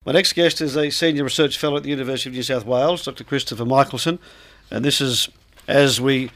My next guest is a Senior Research Fellow at the University of New South Wales, Dr. Christopher Michelson. And this is, the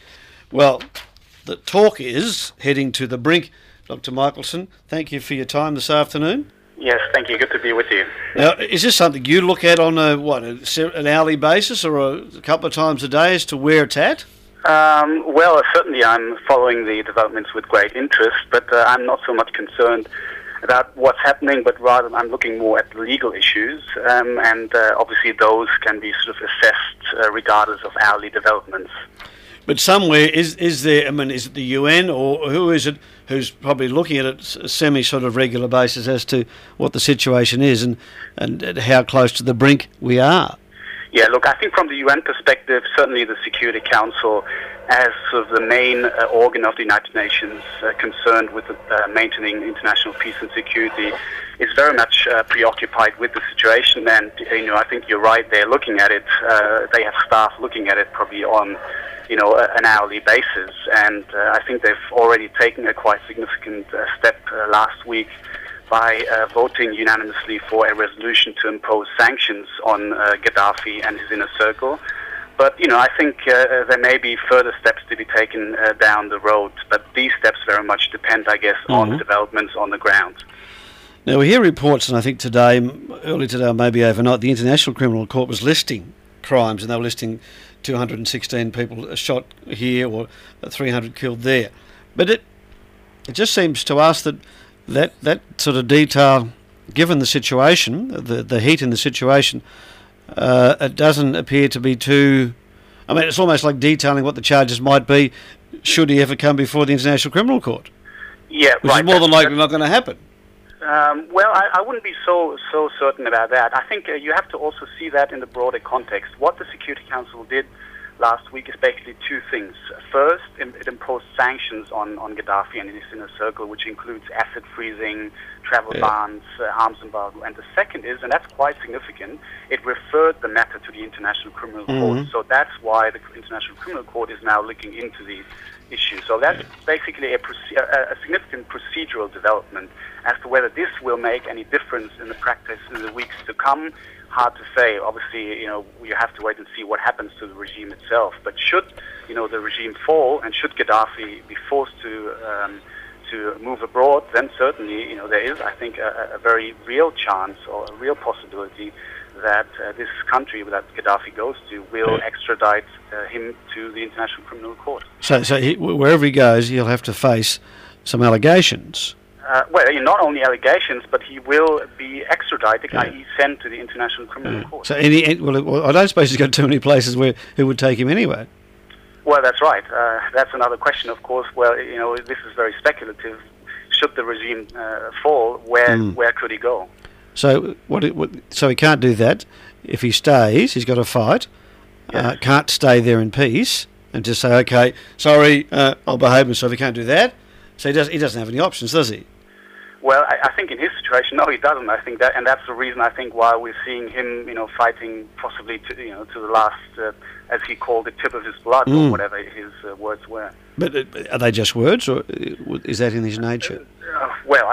talk is heading to the brink. Dr. Michelson, thank you for your time this afternoon. Yes, thank you. Good to be with you. Now, is this something you look at on an hourly basis or a couple of times a day as to where it's at? Well, certainly I'm following the developments with great interest, but I'm not so much concerned about what's happening, but rather I'm looking more at the legal issues, and obviously those can be sort of assessed regardless of hourly developments. But somewhere, is there, is it the UN or who is it who's probably looking at it sort of regular basis as to what the situation is and how close to the brink we are? Yeah, look, I think from the UN perspective, certainly the Security Council, as sort of the main organ of the United Nations concerned with maintaining international peace and security, is very much preoccupied with the situation. And I think you're right. They're looking at it. They have staff looking at it probably on an hourly basis. And I think they've already taken a quite significant step last week by voting unanimously for a resolution to impose sanctions on Gaddafi and his inner circle. But, I think there may be further steps to be taken down the road. But these steps very much depend, I guess, on the developments on the ground. Now, we hear reports, and I think early today or maybe overnight, the International Criminal Court was listing crimes, and they were listing 216 people shot here or 300 killed there. But it just seems to us that sort of detail, given the situation, the heat in the situation, it doesn't appear to be too... it's almost like detailing what the charges might be should he ever come before the International Criminal Court. Yeah, which is more than likely not going to happen. Well, I wouldn't be so certain about that. I think you have to also see that in the broader context. What the Security Council did last week is basically two things. First, it imposed sanctions on Gaddafi and his inner circle, which includes asset freezing, travel bans, arms embargo. And the second is, and that's quite significant, it referred the matter to the International Criminal Court. So that's why the International Criminal Court is now looking into the issue. So that's basically a significant procedural development. As to whether this will make any difference in the practice in the weeks to come, hard to say. Obviously, we have to wait and see what happens to the regime itself. But should, the regime fall and should Gaddafi be forced to move abroad, then certainly, there is, I think, a very real chance or a real possibility that this country that Gaddafi goes to will extradite him to the International Criminal Court. So wherever he goes, he'll have to face some allegations. Not only allegations, but he will be extradited, i.e. sent to the International Criminal Court. So I don't suppose he's got too many places where who would take him anyway. Well, that's right. That's another question, of course. Well, this is very speculative. Should the regime fall, where could he go? So so he can't do that. If he stays, he's got to fight. Yes. Can't stay there in peace and just say, okay, sorry, I'll behave myself. He can't do that. So he doesn't have any options, does he? Well, I think in his situation, no, he doesn't. I think that, and that's the reason I think why we're seeing him, fighting possibly to the last, as he called it, tip of his blood, or whatever his words were. But are they just words, or is that in his nature? Well,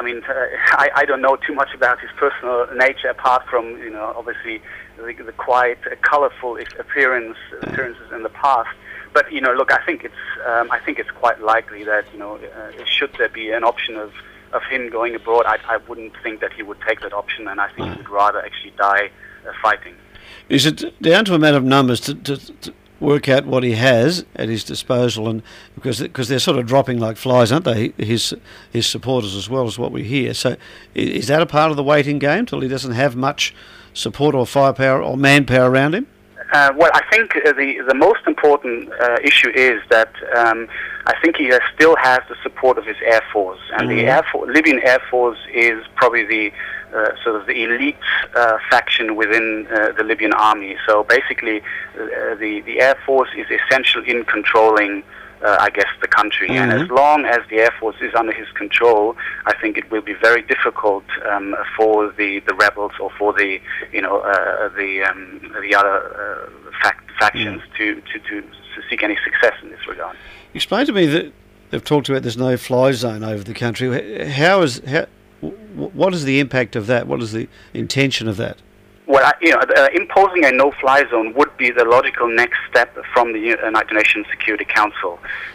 I don't know too much about his personal nature apart from, obviously the quite colourful appearances in the past. But look, I think it's quite likely that should there be an option of him going abroad, I wouldn't think that he would take that option, and I think he would rather actually die fighting. Is it down to a matter of numbers to work out what he has at his disposal, and because they're sort of dropping like flies, aren't they? His supporters as well as what we hear. So is that a part of the waiting game till he doesn't have much support or firepower or manpower around him? Well, I think the most important issue is that I think he still has the support of his Air Force, and the Libyan Air Force is probably the sort of the elite faction within the Libyan army. So basically, the Air Force is essential in controlling, I guess, the country. And as long as the Air Force is under his control, I think it will be very difficult for the rebels or for the other factions to seek any success in this regard. Explain to me that they've talked about there's no fly zone over the country. What is the impact of that? What is the intention of that? Well, imposing a no-fly zone would be the logical next step from the United Nations Security Council.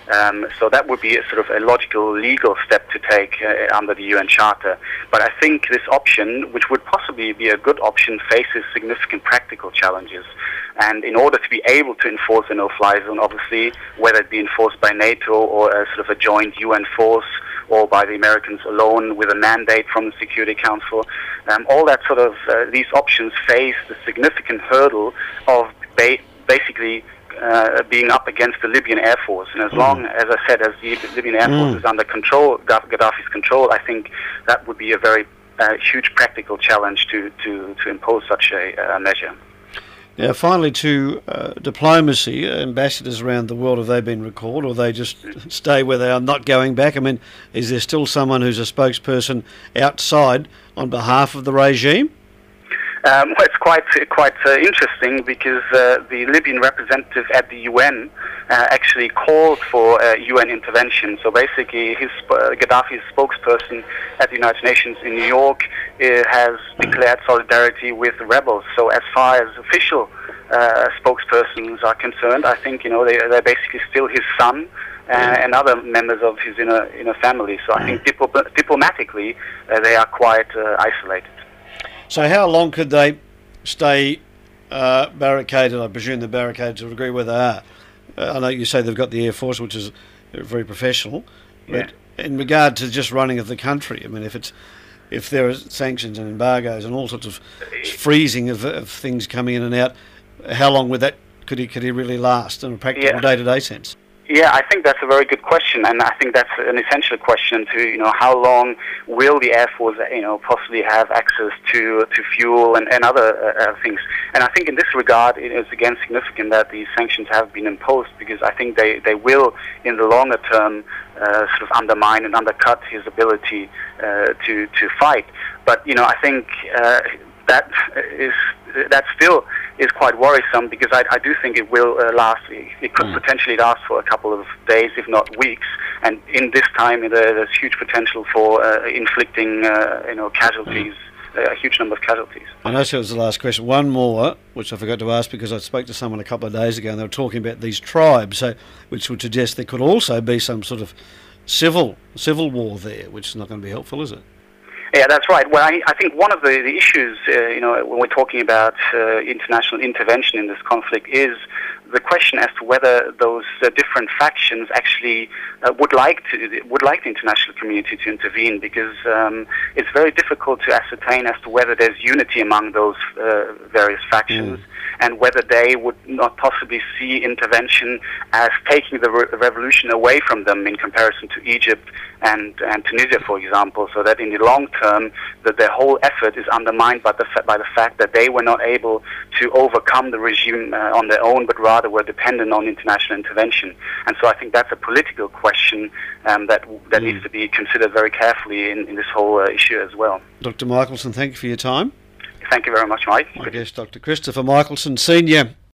So that would be a sort of a logical legal step to take under the UN Charter. But I think this option, which would possibly be a good option, faces significant practical challenges. And in order to be able to enforce a no-fly zone, obviously, whether it be enforced by NATO or a sort of a joint UN force, or by the Americans alone with a mandate from the Security Council, all that sort of these options face the significant hurdle of basically being up against the Libyan Air Force. And as long, as I said, as the Libyan Air Force is under control, Gaddafi's control, I think that would be a very huge practical challenge to impose such a measure. Now, finally, to diplomacy, ambassadors around the world, have they been recalled, or they just stay where they are, not going back? I mean, is there still someone who's a spokesperson outside on behalf of the regime? Well, it's quite interesting because the Libyan representative at the UN actually called for UN intervention. So basically, Gaddafi's spokesperson at the United Nations in New York has declared solidarity with the rebels. So as far as official spokespersons are concerned, I think they're basically still his son and other members of his inner family. So I think diplomatically they are quite isolated. So how long could they stay barricaded? I presume they're barricaded to a degree where they are. I know you say they've got the Air Force, which is very professional, but in regard to just running of the country, I mean, if there are sanctions and embargoes and all sorts of freezing of things coming in and out, how long would that could he really last in a practical day-to-day sense? Yeah, I think that's a very good question, and I think that's an essential question to, how long will the Air Force, possibly have access to fuel and other things. And I think in this regard, it is again significant that these sanctions have been imposed, because I think they will, in the longer term, sort of undermine and undercut his ability to fight. But, I think that still is quite worrisome, because I do think it will last. It could potentially last for a couple of days, if not weeks. And in this time, there's huge potential for inflicting, casualties, a huge number of casualties. I know that was the last question. One more, which I forgot to ask because I spoke to someone a couple of days ago, and they were talking about these tribes, which would suggest there could also be some sort of civil war there, which is not going to be helpful, is it? Yeah, that's right. Well, I think one of the issues, when we're talking about international intervention in this conflict, is the question as to whether those different factions actually would like the international community to intervene, because it's very difficult to ascertain as to whether there's unity among those various factions, and whether they would not possibly see intervention as taking the revolution away from them in comparison to Egypt and Tunisia, for example, so that in the long term that their whole effort is undermined by the fact that they were not able to overcome the regime on their own, but rather were dependent on international intervention. And so I think that's a political question that needs to be considered very carefully in this whole issue as well. Dr. Michelson, thank you for your time. Thank you very much, Mike. My guest, Dr. Christopher Michelson, Senior